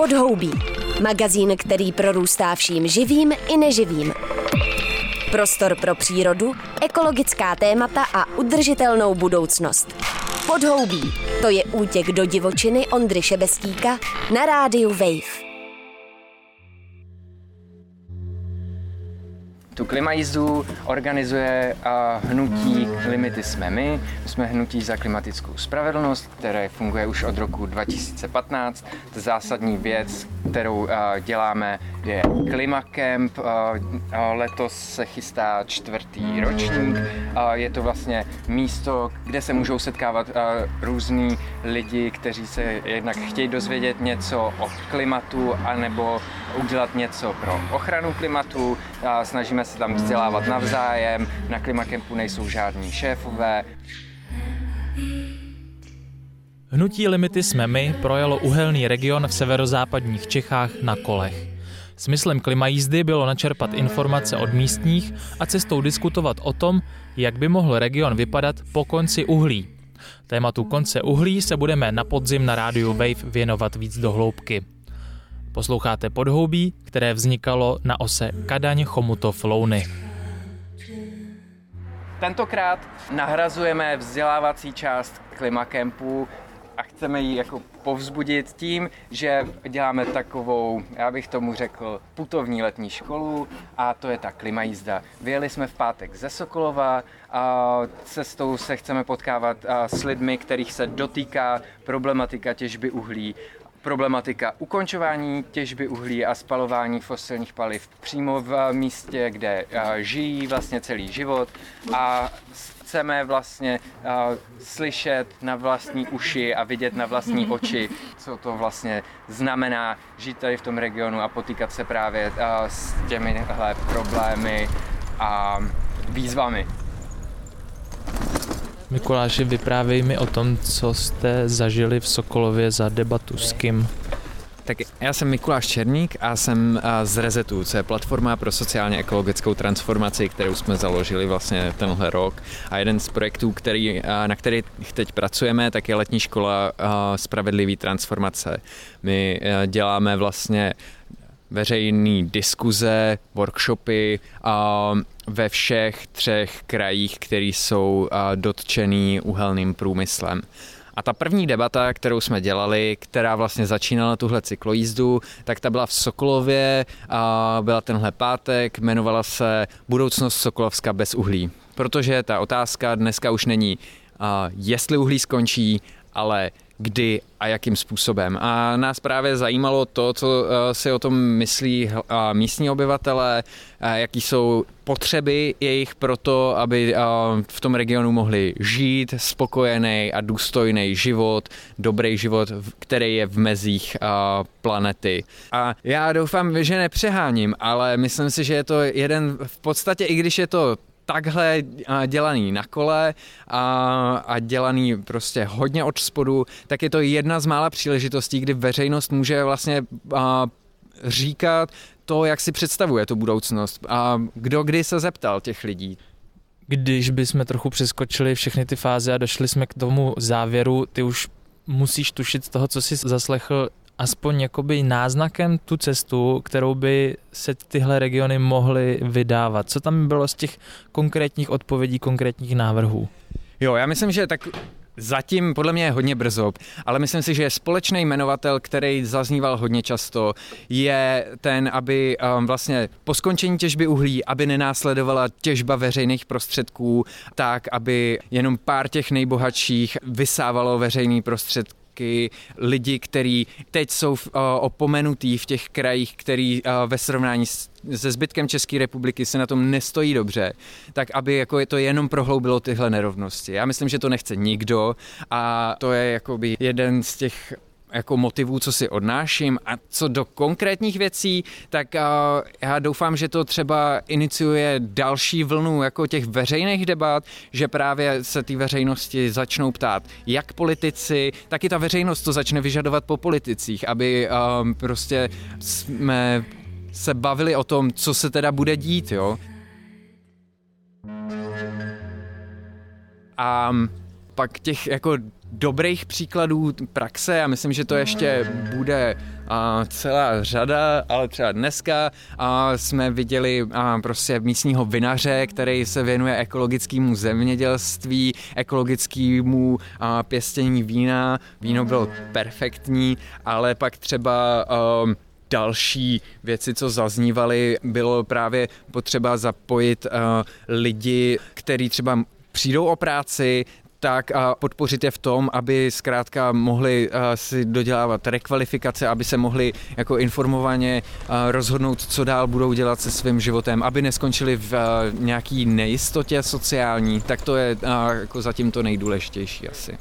Podhoubí. Magazín, který prorůstá vším živým i neživým. Prostor pro přírodu, ekologická témata a udržitelnou budoucnost. Podhoubí. To je útěk do divočiny Ondry Šebestíka na rádiu Wave. Tu klimajízdu organizuje hnutí Limity jsme my. Jsme hnutí za klimatickou spravedlnost, které funguje už od roku 2015. Zásadní věc, kterou děláme, je Klimacamp. Letos se chystá 4. ročník. Je to vlastně místo, kde se můžou setkávat různí lidi, kteří se jednak chtějí dozvědět něco o klimatu, anebo udělat něco pro ochranu klimatu. Snažíme se tam vzdělávat navzájem, na Klimacampu nejsou žádní šéfové. Hnutí Limity jsme my projelo uhelný region v severozápadních Čechách na kolech. Smyslem klimajízdy bylo načerpat informace od místních a cestou diskutovat o tom, jak by mohl region vypadat po konci uhlí. Tématu konce uhlí se budeme na podzim na rádiu Wave věnovat víc do hloubky. Posloucháte Podhoubí, které vznikalo na ose Kadaň-Chomutov-Louny. Tentokrát nahrazujeme vzdělávací část Klimacampu a chceme ji jako povzbudit tím, že děláme takovou, já bych tomu řekl, putovní letní školu a to je ta klimajízda. Vyjeli jsme v pátek ze Sokolova a cestou se chceme potkávat s lidmi, kterých se dotýká problematika těžby uhlí, problematika ukončování těžby uhlí a spalování fosilních paliv přímo v místě, kde žijí vlastně celý život a chceme vlastně slyšet na vlastní uši a vidět na vlastní oči, co to vlastně znamená žít tady v tom regionu a potýkat se právě s těmihle problémy a výzvami. Mikuláši, vyprávěj mi o tom, co jste zažili v Sokolově za debatu s kým. Tak já jsem Mikuláš Černík a jsem z Resetu, co je platforma pro sociálně ekologickou transformaci, kterou jsme založili vlastně tenhle rok. A jeden z projektů, na kterých teď pracujeme, tak je letní škola spravedlivý transformace. My děláme vlastně veřejné diskuze, workshopy ve všech 3 krajích, které jsou dotčený uhelným průmyslem. A ta první debata, kterou jsme dělali, která vlastně začínala tuhle cyklojízdu, tak ta byla v Sokolově, byla tenhle pátek, jmenovala se Budoucnost Sokolovska bez uhlí. Protože ta otázka dneska už není, jestli uhlí skončí, ale kdy a jakým způsobem. A nás právě zajímalo to, co si o tom myslí místní obyvatelé, jaký jsou potřeby jejich proto, aby v tom regionu mohli žít spokojený a důstojný život, dobrý život, který je v mezích planety. A já doufám, že nepřeháním, ale myslím si, že je to jeden v podstatě, i když je to takhle dělaný na kole a dělaný prostě hodně od spodu, tak je to jedna z mála příležitostí, kdy veřejnost může vlastně říkat to, jak si představuje tu budoucnost. A kdo kdy se zeptal těch lidí. Když bychom trochu přeskočili všechny ty fáze a došli jsme k tomu závěru, ty už musíš tušit z toho, co jsi zaslechl, aspoň jakoby náznakem tu cestu, kterou by se tyhle regiony mohly vydávat. Co tam bylo z těch konkrétních odpovědí, konkrétních návrhů? Jo, já myslím, že tak zatím podle mě je hodně brzo, ale myslím si, že společný jmenovatel, který zazníval hodně často, je ten, aby vlastně po skončení těžby uhlí, aby nenásledovala těžba veřejných prostředků, tak, aby jenom pár těch nejbohatších vysávalo veřejný prostředky, lidi, kteří teď jsou opomenutí v těch krajích, který ve srovnání se zbytkem České republiky se na tom nestojí dobře, tak aby jako je to jenom prohloubilo tyhle nerovnosti. Já myslím, že to nechce nikdo a to je jakoby jeden z těch jako motivů, co si odnáším. A co do konkrétních věcí, tak já doufám, že to třeba iniciuje další vlnu jako těch veřejných debat, že právě se ty veřejnosti začnou ptát, jak politici, tak i ta veřejnost to začne vyžadovat po politicích, aby prostě jsme se bavili o tom, co se teda bude dít, jo. A pak těch jako dobrých příkladů praxe. Já myslím, že to ještě bude celá řada, ale třeba dneska jsme viděli prostě místního vinaře, který se věnuje ekologickému zemědělství, ekologickému pěstění vína. Víno bylo perfektní, ale pak třeba další věci, co zaznívaly, bylo právě potřeba zapojit lidi, kteří třeba přijdou o práci, tak a podpořit je v tom, aby zkrátka mohli si dodělávat rekvalifikace, aby se mohli jako informovaně rozhodnout, co dál budou dělat se svým životem, aby neskončili v nějaký nejistotě sociální, tak to je jako zatím to nejdůležitější asi.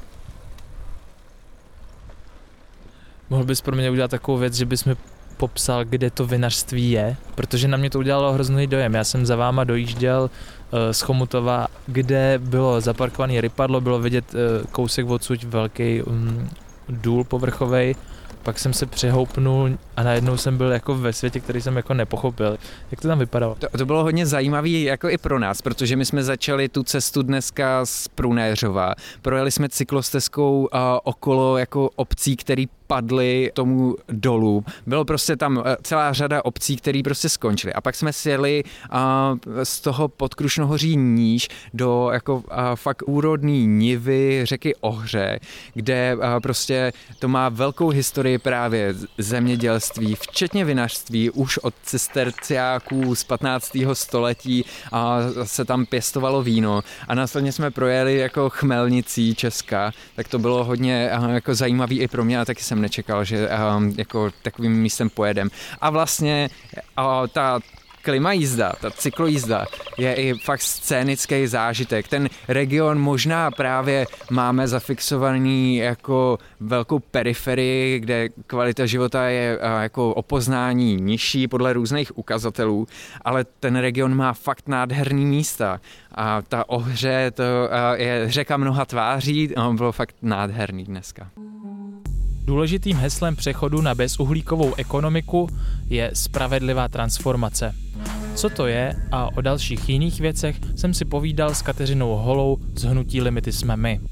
Mohl bys pro mě udělat takovou věc, že bys mi popsal, kde to vinařství je, protože na mě to udělalo hrozný dojem. Já jsem za váma dojížděl z Chomutova, kde bylo zaparkovaný rypadlo, bylo vidět kousek odsud velký důl povrchovej, pak jsem se přehoupnul a najednou jsem byl jako ve světě, který jsem jako nepochopil. Jak to tam vypadalo? To bylo hodně zajímavý jako i pro nás, protože my jsme začali tu cestu dneska z Prunéřova. Projeli jsme cyklostezkou okolo jako obcí, které padly tomu dolu. Bylo prostě tam celá řada obcí, které prostě skončily. A pak jsme sjeli z toho Podkrušnohoří níž do jako fakt úrodný nivy řeky Ohře, kde prostě to má velkou historii právě zemědělství, včetně vinařství, už od cisterciáků z 15. století se tam pěstovalo víno. A následně jsme projeli jako Chmelnicí Česka, tak to bylo hodně jako zajímavý i pro mě a taky jsem nečekal, že jako takovým místem pojedem. A vlastně ta klimajízda, ta cyklojízda je i fakt scénický zážitek. Ten region možná právě máme zafixovaný jako velkou periferii, kde kvalita života je jako o poznání nižší podle různých ukazatelů, ale ten region má fakt nádherný místa. A ta Ohře, to je řeka mnoha tváří, bylo fakt nádherný dneska. Důležitým heslem přechodu na bezuhlíkovou ekonomiku je spravedlivá transformace. Co to je a o dalších jiných věcech jsem si povídal s Kateřinou Holou z hnutí Limity jsme my.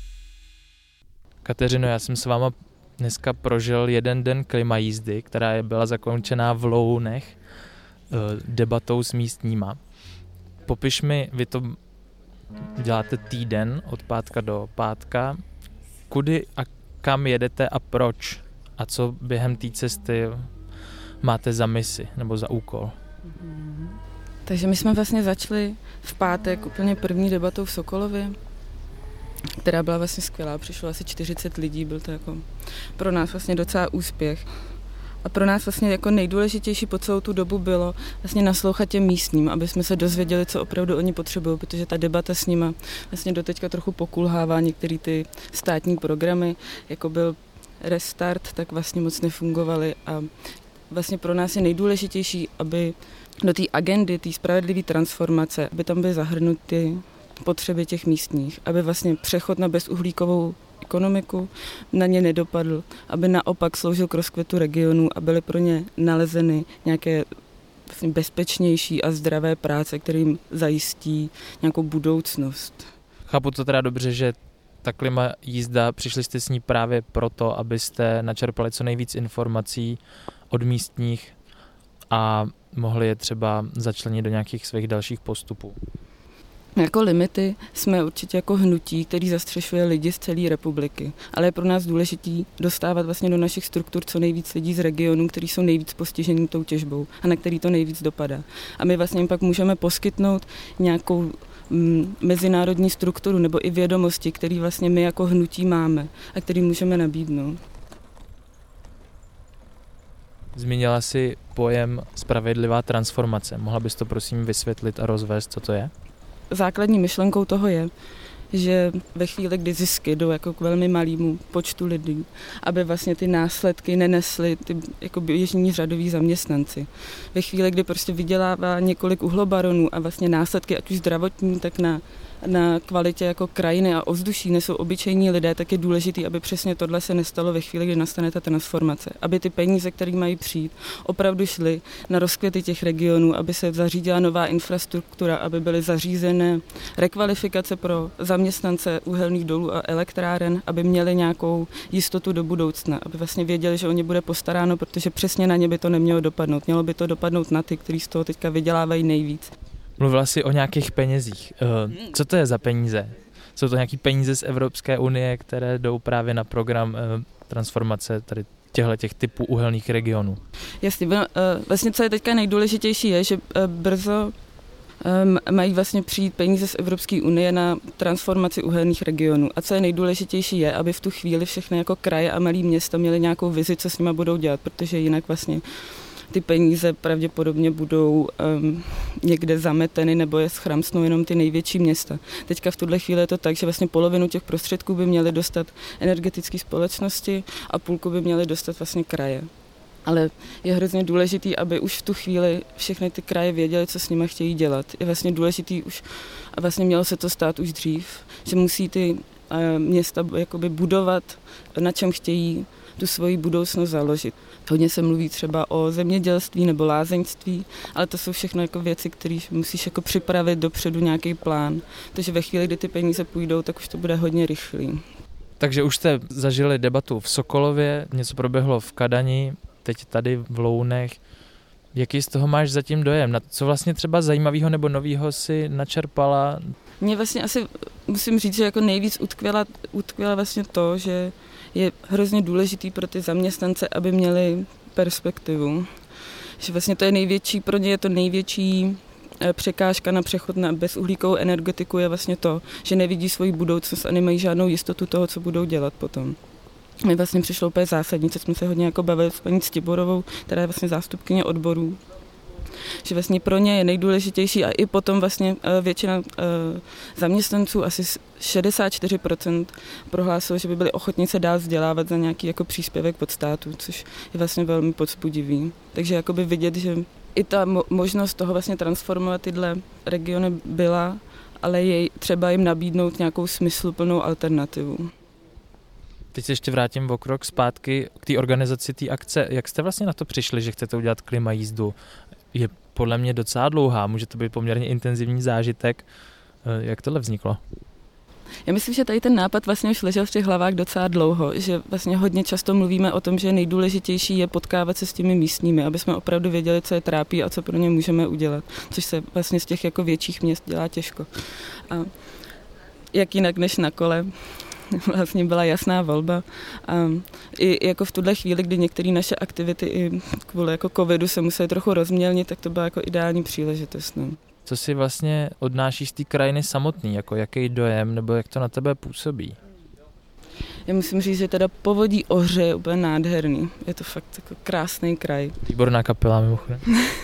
Kateřino, já jsem s váma dneska prožil jeden den klimajízdy, která byla zakončená v Lounech debatou s místníma. Popiš mi, vy to děláte týden od pátka do pátka, kudy a kam jedete a proč? A co během té cesty máte za misi nebo za úkol? Takže my jsme vlastně začali v pátek úplně první debatou v Sokolově, která byla vlastně skvělá. Přišlo asi 40 lidí, byl to jako pro nás vlastně docela úspěch. A pro nás vlastně jako nejdůležitější po celou tu dobu bylo vlastně naslouchat těm místním, aby jsme se dozvěděli, co opravdu oni potřebují, protože ta debata s nima vlastně doteďka trochu pokulhává, některé ty státní programy, jako byl Restart, tak vlastně moc nefungovaly a vlastně pro nás je nejdůležitější, aby do té agendy, té spravedlivé transformace, aby tam byly zahrnuty potřeby těch místních, aby vlastně přechod na bezuhlíkovou ekonomiku na ně nedopadl, aby naopak sloužil k rozkvětu regionů a byly pro ně nalezeny nějaké vlastně bezpečnější a zdravé práce, které jim zajistí nějakou budoucnost. Chápu to teda dobře, že ta klimajízda, přišli jste s ní právě proto, abyste načerpali co nejvíc informací od místních a mohli je třeba začlenit do nějakých svých dalších postupů. Jako Limity jsme určitě jako hnutí, který zastřešuje lidi z celé republiky, ale je pro nás důležitý dostávat vlastně do našich struktur co nejvíc lidí z regionů, kteří jsou nejvíc postižení tou těžbou a na který to nejvíc dopadá. A my vlastně jim pak můžeme poskytnout nějakou mezinárodní strukturu nebo i vědomosti, které vlastně my jako hnutí máme a který můžeme nabídnout. Zmínila si pojem spravedlivá transformace. Mohla bys to prosím vysvětlit a rozvést, co to je? Základní myšlenkou toho je, že ve chvíli, kdy zisky jdou jako k velmi malému počtu lidí, aby vlastně ty následky nenesly ty jako běžní řadoví zaměstnanci. Ve chvíli, kdy prostě vydělává několik uhlobaronů a vlastně následky, ať už zdravotní, tak na na kvalitě jako krajiny a ovzduší nesou obyčejní lidé, tak je důležité, aby přesně tohle se nestalo ve chvíli, kdy nastane ta transformace. Aby ty peníze, které mají přijít, opravdu šly na rozkvěty těch regionů, aby se zařídila nová infrastruktura, aby byly zařízené rekvalifikace pro zaměstnance uhelných dolů a elektráren, aby měli nějakou jistotu do budoucna, aby vlastně věděli, že o ně bude postaráno, protože přesně na ně by to nemělo dopadnout. Mělo by to dopadnout na ty, kteří z toho teďka vydělávají nejvíc. Mluvila jsi o nějakých penězích. Co to je za peníze? Jsou to nějaké peníze z Evropské unie, které jdou právě na program transformace tady těch typů uhelných regionů? Jasně, vlastně co je teďka nejdůležitější je, že brzo mají vlastně přijít peníze z Evropské unie na transformaci uhelných regionů. A co je nejdůležitější je, aby v tu chvíli všechny jako kraje a malý města měly nějakou vizi, co s nima budou dělat, protože jinak vlastně ty peníze pravděpodobně budou někde zameteny nebo je schramsnou jenom ty největší města. Teďka v tuhle chvíli je to tak, že vlastně polovinu těch prostředků by měly dostat energetické společnosti a půlku by měly dostat vlastně kraje. Ale je hrozně důležitý, aby už v tu chvíli všechny ty kraje věděly, co s nimi chtějí dělat. Je vlastně důležitý už, a vlastně mělo se to stát už dřív, že musí ty města jakoby budovat, na čem chtějí tu svoji budoucnost založit. Hodně se mluví třeba o zemědělství nebo lázeňství, ale to jsou všechno jako věci, které musíš jako připravit dopředu nějaký plán. Takže ve chvíli, kdy ty peníze půjdou, tak už to bude hodně rychlý. Takže už jste zažili debatu v Sokolově, něco proběhlo v Kadani, teď tady v Lounech. Jaký z toho máš zatím dojem? Co vlastně třeba zajímavého nebo nového si načerpala? Mně vlastně asi musím říct, že jako nejvíc utkvěla vlastně to, že je hrozně důležitý pro ty zaměstnance, aby měli perspektivu. Že vlastně to je největší, pro ně je to největší překážka na přechod na bezuhlíkovou energetiku je vlastně to, že nevidí svoji budoucnost a nemají žádnou jistotu toho, co budou dělat potom. Mi vlastně přišlo úplně zásadní, co jsme se hodně jako bavili s paní Stiborovou, která je vlastně zástupkyně odborů, že vlastně pro ně je nejdůležitější a i potom vlastně většina zaměstnanců, asi 64% prohlásilo, že by byli ochotni se dál vzdělávat za nějaký jako příspěvek od státu, což je vlastně velmi povzbudivý. Takže jakoby vidět, že i ta možnost toho vlastně transformovat tyhle regiony byla, ale je třeba jim nabídnout nějakou smysluplnou alternativu. Teď se ještě vrátím o krok zpátky k té organizaci té akce. Jak jste vlastně na to přišli, že chcete udělat klimajízdu? Je podle mě docela dlouhá, může to být poměrně intenzivní zážitek. Jak tohle vzniklo? Já myslím, že tady ten nápad vlastně už ležel v těch hlavách docela dlouho, že vlastně hodně často mluvíme o tom, že nejdůležitější je potkávat se s těmi místními, aby jsme opravdu věděli, co je trápí a co pro ně můžeme udělat, což se vlastně z těch jako větších měst dělá těžko. A jak jinak než na kole, vlastně byla jasná volba. A i jako v tuhle chvíli, kdy některé naše aktivity i kvůli jako covidu se musely trochu rozmělnit, tak to byla jako ideální příležitost. No. Co si vlastně odnášíš z té krajiny samotný, jako jaký dojem, nebo jak to na tebe působí? Já musím říct, že teda Povodí Ohře je úplně nádherný. Je to fakt jako krásný kraj. Výborná kapela mimochodem.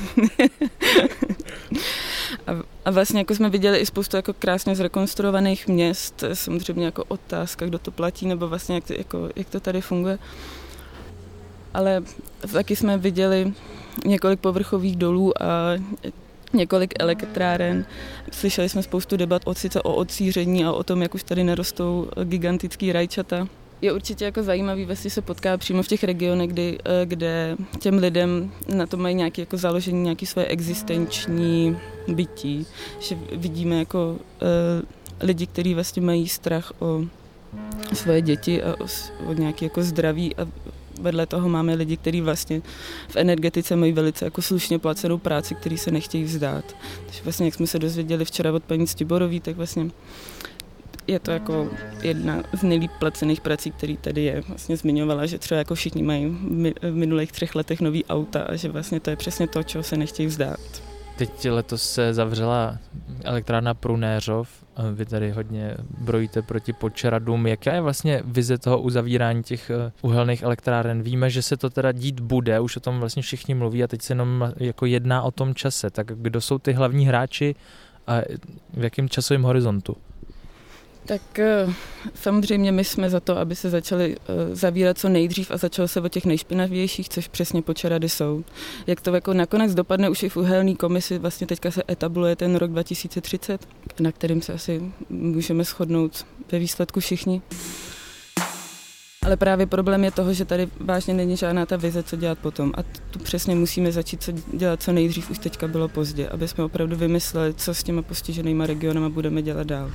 A vlastně jako jsme viděli i spoustu jako krásně zrekonstruovaných měst, samozřejmě jako otázka, kdo to platí, nebo vlastně jak to tady funguje. Ale taky jsme viděli několik povrchových dolů a několik elektráren. Slyšeli jsme spoustu debat sice o odsíření a o tom, jak už tady nerostou gigantický rajčata. Je určitě jako zajímavý, vlastně se potká přímo v těch regionech, kde těm lidem na to mají nějaké jako založení, nějaké svoje existenční bytí. Že vidíme jako lidi, kteří vlastně mají strach o svoje děti a o nějaké jako zdraví a vedle toho máme lidi, kteří vlastně v energetice mají velice jako slušně placenou práci, který se nechtějí vzdát. Takže vlastně, jak jsme se dozvěděli včera od paní Stiborový, tak vlastně je to jako jedna z nejlíp placených prací, který tady je. Vlastně zmiňovala, že třeba jako všichni mají v minulých 3 letech nový auta a že vlastně to je přesně to, čeho se nechtějí vzdát. Teď letos se zavřela elektrárna Prunéřov. Vy tady hodně brojíte proti Počeradům. Jaká je vlastně vize toho uzavírání těch uhelných elektráren? Víme, že se to teda dít bude, už o tom vlastně všichni mluví a teď se jenom jako jedná o tom čase. Tak kdo jsou ty hlavní hráči a v jakém časovém horizontu? Tak samozřejmě my jsme za to, aby se začaly zavírat co nejdřív a začalo se o těch nejšpinavějších, což přesně počerady jsou. Jak to jako nakonec dopadne už i v uhelné komisi, vlastně teďka se etabluje ten rok 2030, na kterým se asi můžeme shodnout ve výsledku všichni. Ale právě problém je toho, že tady vážně není žádná ta vize, co dělat potom. A tu přesně musíme začít dělat co nejdřív, už teďka bylo pozdě, aby jsme opravdu vymysleli, co s těma postiženýma regionama budeme dělat dál.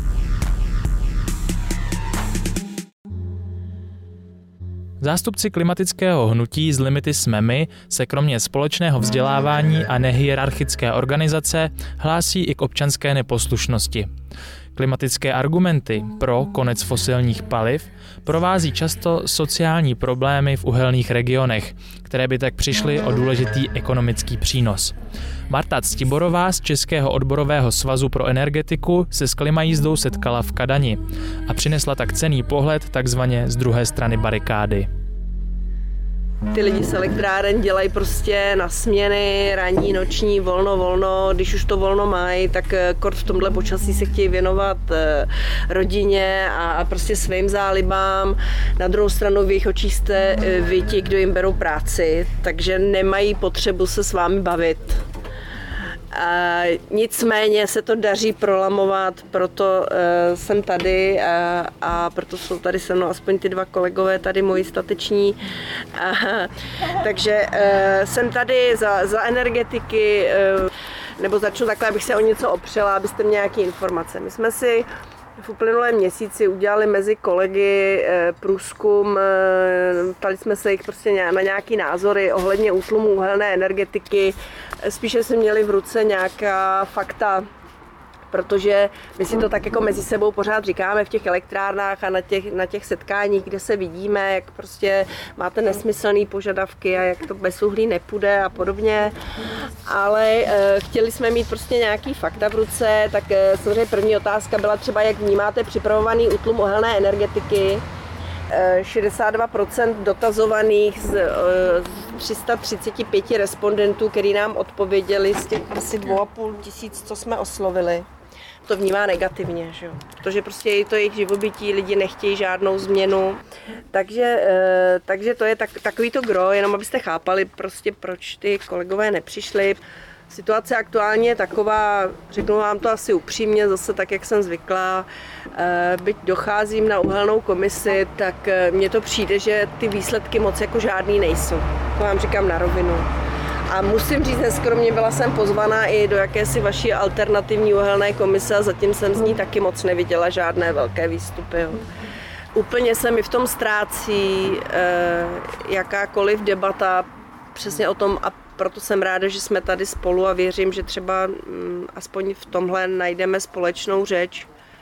Zástupci klimatického hnutí z Limity jsme my se kromě společného vzdělávání a nehierarchické organizace hlásí i k občanské neposlušnosti. Klimatické argumenty pro konec fosilních paliv provází často sociální problémy v uhelných regionech, které by tak přišly o důležitý ekonomický přínos. Marta Ctiborová z Českého odborového svazu pro energetiku se s klimajízdou setkala v Kadani a přinesla tak cenný pohled takzvaně z druhé strany barikády. Ty lidi z elektráren dělají prostě na směny, ranní, noční, volno. Když už to volno mají, tak kort v tomhle počasí se chtějí věnovat rodině a prostě svým zálibám. Na druhou stranu v jejich očích jste vy ti, kdo jim berou práci, takže nemají potřebu se s vámi bavit. Nicméně se to daří prolamovat, proto jsem tady a proto jsou tady se mnou aspoň ty dva kolegové tady moji stateční. Takže jsem tady za energetiky, nebo začnu takhle, abych se o něco opřela, abyste měli nějaké informace. My jsme si v uplynulém měsíci udělali mezi kolegy průzkum, ptali jsme se jich prostě na nějaké názory ohledně útlumu uhelné energetiky. Spíše jsme měli v ruce nějaká fakta, protože my si to tak jako mezi sebou pořád říkáme v těch elektrárnách a na těch setkáních, kde se vidíme, jak prostě máte nesmyslné požadavky a jak to bez uhlí nepůjde a podobně. Ale chtěli jsme mít prostě nějaký fakta v ruce, tak samozřejmě první otázka byla třeba, jak vnímáte připravovaný útlum uhelné energetiky. 62% dotazovaných z 335 respondentů, který nám odpověděli z těch asi 2,5 tisíc, co jsme oslovili, to vnímá negativně, že jo? Protože prostě je to jejich živobytí, lidi nechtějí žádnou změnu. Takže to je takový to gro, jenom abyste chápali prostě, proč ty kolegové nepřišli. Situace aktuálně je taková, řeknu vám to asi upřímně, zase tak, jak jsem zvyklá, byť docházím na uhelnou komisi, tak mně to přijde, že ty výsledky moc jako žádný nejsou. To vám říkám na rovinu. A musím říct, neskromně byla jsem pozvaná i do jakési vaší alternativní uhelné komise a zatím jsem z ní taky moc neviděla žádné velké výstupy. Jo. Úplně se mi v tom ztrácí jakákoliv debata přesně o tom, a proto jsem ráda, že jsme tady spolu a věřím, že třeba aspoň v tomhle najdeme společnou řeč.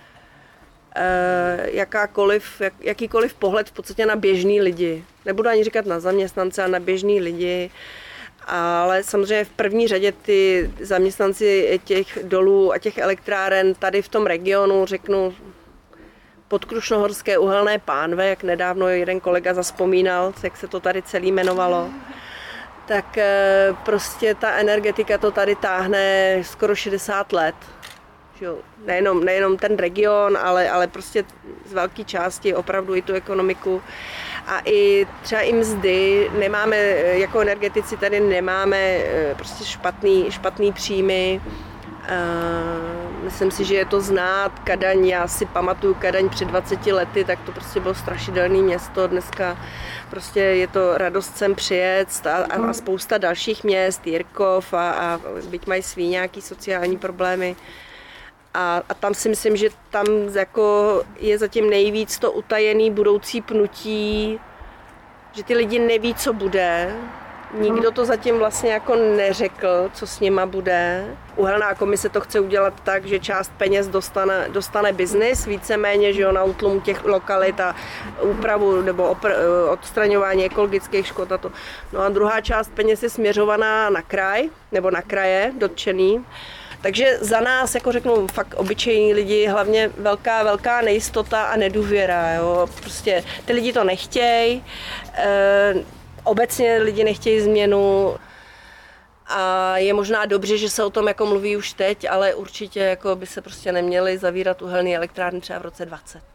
Jakýkoliv pohled v podstatě na běžný lidi. Nebudu ani říkat na zaměstnance, ale na běžný lidi. Ale samozřejmě v první řadě ty zaměstnanci těch dolů a těch elektráren tady v tom regionu, řeknu Podkrušnohorské uhelné pánve, jak nedávno jeden kolega zavzpomínal, jak se to tady celý jmenovalo, tak prostě ta energetika to tady táhne skoro 60 let. Nejenom ten region, ale prostě z velké části opravdu i tu ekonomiku. A i třeba i mzdy nemáme, jako energetici tady nemáme prostě špatný příjmy. Myslím si, že je to znát. Kadaň, já si pamatuju Kadaň před 20 lety, tak to prostě bylo strašidelné město. Dneska prostě je to radost sem přijet a spousta dalších měst, Jirkov a byť mají svý nějaký sociální problémy. A tam si myslím, že tam jako je zatím nejvíc to utajený budoucí pnutí, že ty lidi neví, co bude. Nikdo to zatím vlastně jako neřekl, co s nima bude. Uhelná komise to chce udělat tak, že část peněz dostane biznis, víceméně, že jo, na útlum těch lokalit a úpravu nebo odstraňování ekologických škod a to. No a druhá část peněz je směřovaná na kraj, nebo na kraje dotčený. Takže za nás, jako řeknu, fakt obyčejní lidi, hlavně velká nejistota a nedůvěra. Jo. Prostě ty lidi to nechtějí, obecně lidi nechtějí změnu. A je možná dobře, že se o tom jako mluví už teď, ale určitě jako by se prostě neměly zavírat uhelné elektrárny třeba v roce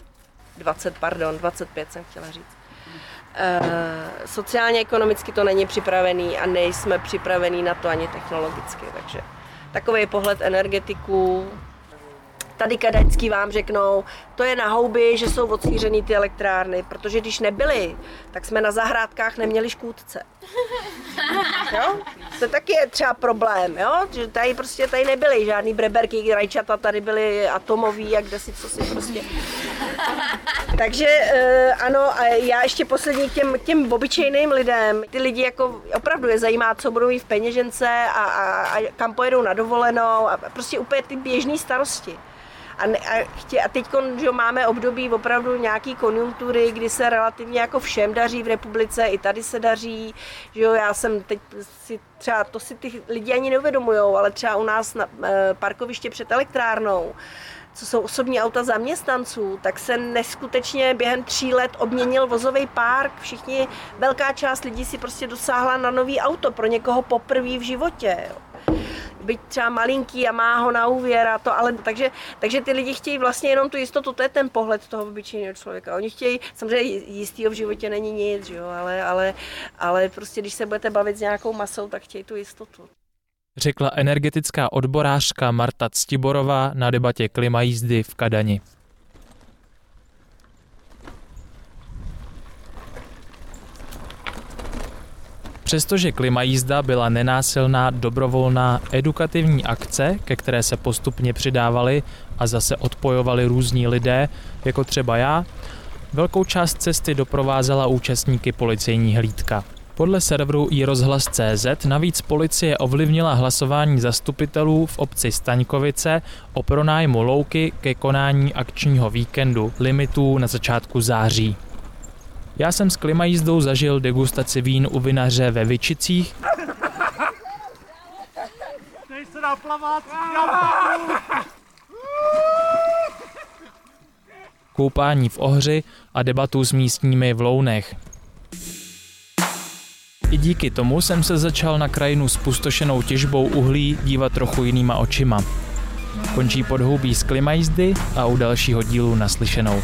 25 jsem chtěla říct. Sociálně, ekonomicky to není připravený a nejsme připravení na to ani technologicky, takže takový pohled energetiků. Tady kadaňský vám řeknou, to je na houby, že jsou odsvířený ty elektrárny, protože když nebyly, tak jsme na zahrádkách neměli škůdce. Jo? To taky je třeba problém, jo? Že tady nebyly žádný breberky, rajčata, tady byly atomový a kdesi co si prostě. Takže ano, a já ještě poslední k těm obyčejným lidem. Ty lidi jako opravdu je zajímá, co budou mít v peněžence a kam pojedou na dovolenou a prostě úplně ty běžné starosti. A teď máme období opravdu nějaký konjunktury, kdy se relativně jako všem daří v republice, i tady se daří, že jo, já jsem teď si třeba, to si ty lidi ani neuvědomujou, ale třeba u nás na parkoviště před elektrárnou, co jsou osobní auta zaměstnanců, tak se neskutečně během 3 let obměnil vozový park. Velká část lidí si prostě dosáhla na nový auto, pro někoho poprvé v životě. Jo. Byť třeba malinký a má ho na úvěr a to, ale takže ty lidi chtějí vlastně jenom tu jistotu, to je ten pohled toho obyčejného člověka. Oni chtějí, samozřejmě jistýho v životě není nic, jo, ale prostě když se budete bavit s nějakou masou, tak chtějí tu jistotu. Řekla energetická odborářka Marta Ctiborová na debatě Klimajízdy v Kadani. Přestože Klimajízda byla nenásilná, dobrovolná, edukativní akce, ke které se postupně přidávali a zase odpojovali různí lidé, jako třeba já, velkou část cesty doprovázela účastníky policejní hlídka. Podle serveru iRozhlas.cz navíc policie ovlivnila hlasování zastupitelů v obci Staňkovice o pronájmu louky ke konání akčního víkendu limitů na začátku září. Já jsem s Klimajízdou zažil degustaci vín u vinaře ve Vyčicích, koupání v Ohři a debatu s místními v Lounech. I díky tomu jsem se začal na krajinu spustošenou těžbou uhlí dívat trochu jinýma očima. Končí podhoubí z Klimajízdy a u dalšího dílu naslyšenou.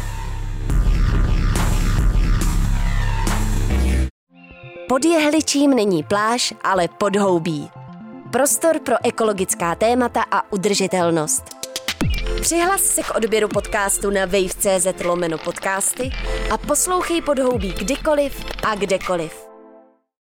Pod Jehličím není pláž, ale podhoubí. Prostor pro ekologická témata a udržitelnost. Přihlas se k odběru podcastu na wave.cz/podcasty a poslouchej Podhoubí kdykoliv a kdekoliv.